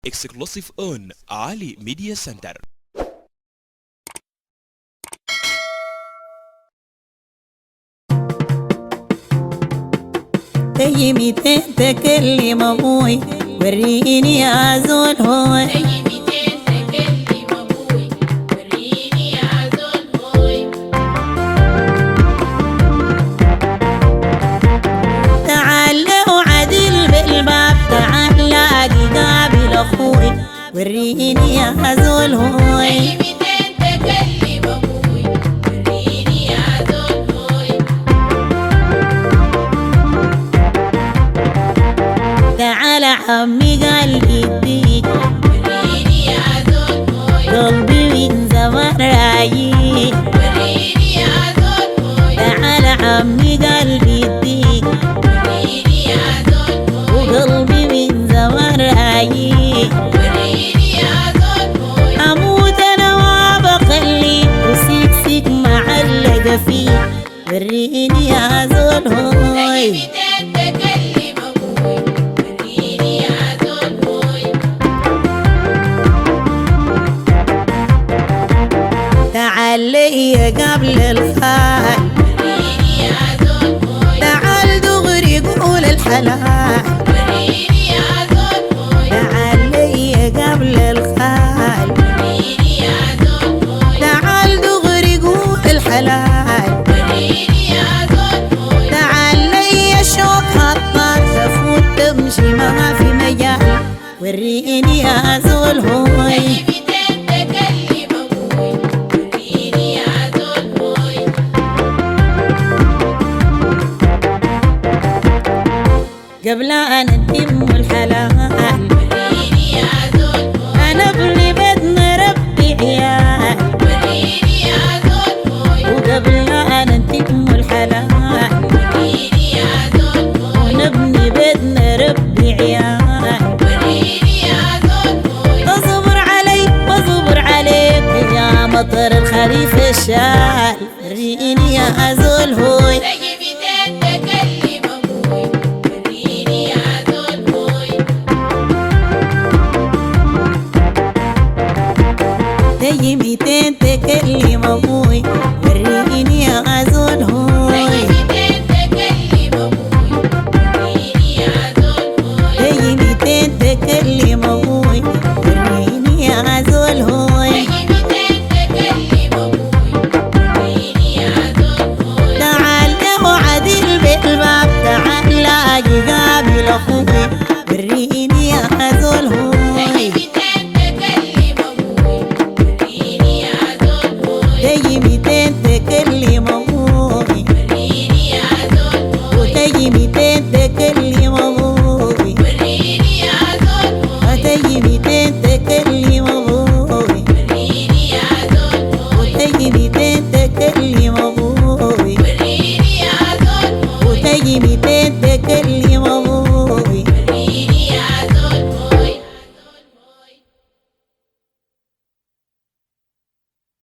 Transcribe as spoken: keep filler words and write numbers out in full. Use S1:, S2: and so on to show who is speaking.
S1: exclusive on Ali Media Center.
S2: تيجي ميتين تكلم ابوي وريني يا زول هوي.
S3: تيجي ميتين تكلم ابوي وريني يا زول هوي.
S2: تعال وعدل بالباب، تعال لاقي قابل اخوي وريني يا زول هوي.
S3: تيجي ميتين تكلم ابوي وريني يا زول هوي.
S2: تعال عمي قلبي يديك
S3: وريني يا زول هوي.
S2: قلبي من زمان رايق
S3: وريني يا زول هوي.
S2: تعال عمي قلبي يديك
S3: وريني يا زول هوي.
S2: وقلبي من زمان رايق
S3: وريني يا زول هوي.
S2: اموت انا ما بخلي وسيكسيك معلقه فيه وريني يا زول هوي.
S3: تيجي ميتين تكلم ابوي وريني يا زول هوي.
S2: تعال لي قبل الخال
S3: وريني يا زول هوي.
S2: تعال دغري قول الحلال
S3: وريني يا زول هوي.
S2: تعال لي قبل الخال
S3: وريني يا زول هوي.
S2: تعال دغري قول الحلال
S3: وريني يا زول هوي.
S2: تعال لي شوق هالطار تفوت تمشي ما في مجال وريني يا زول هوي.
S3: تيجي ميتين تكلم ابوي وريني يا زول هوي.
S2: قبل أن نتم الحلال
S3: وريني يا زول هوي.
S2: أنا ابني بدنا ربي عيال
S3: وريني يا زول هوي.
S2: وقبل أن نتم الحلال
S3: وريني يا زول هوي.
S2: ونبني بدنا ربي عيال
S3: وريني يا زول هوي.
S2: اصبر علي واصبر عليك يا مطر الخريف الشال وريني يا زول هوي.
S3: تيجي ميتين تكلم ابوي وريني يا زول هوي.
S2: تيجي ميتين تكلم ابوي وريني يا زول هوي.
S3: تيجي ميتين تكلم ابوي وريني يا زول هوي.
S2: تيجي ميتين تكلم ابوي وريني يا زول هوي.
S3: تيجي ميتين تكلم ابوي وريني يا زول هوي.
S2: تعال وعدل بالباب، تعال لاقي قابل اخوي وريني يا زول هوي.
S3: تيجي ميتين تكلم ابوي وريني يا زول هوي.
S2: تيجي ميتين تكلم ابوي
S3: وريني يا زول هوي.
S2: وتيجي ميتين تكلم ابوي
S3: وريني يا زول هوي.
S2: وتيجي ميتين تكلم ابوي
S3: وريني يا زول هوي.
S2: وتيجي ميتين تكلم ابوي
S3: وريني يا زول هوي.
S2: وتيجي ميتين تكلم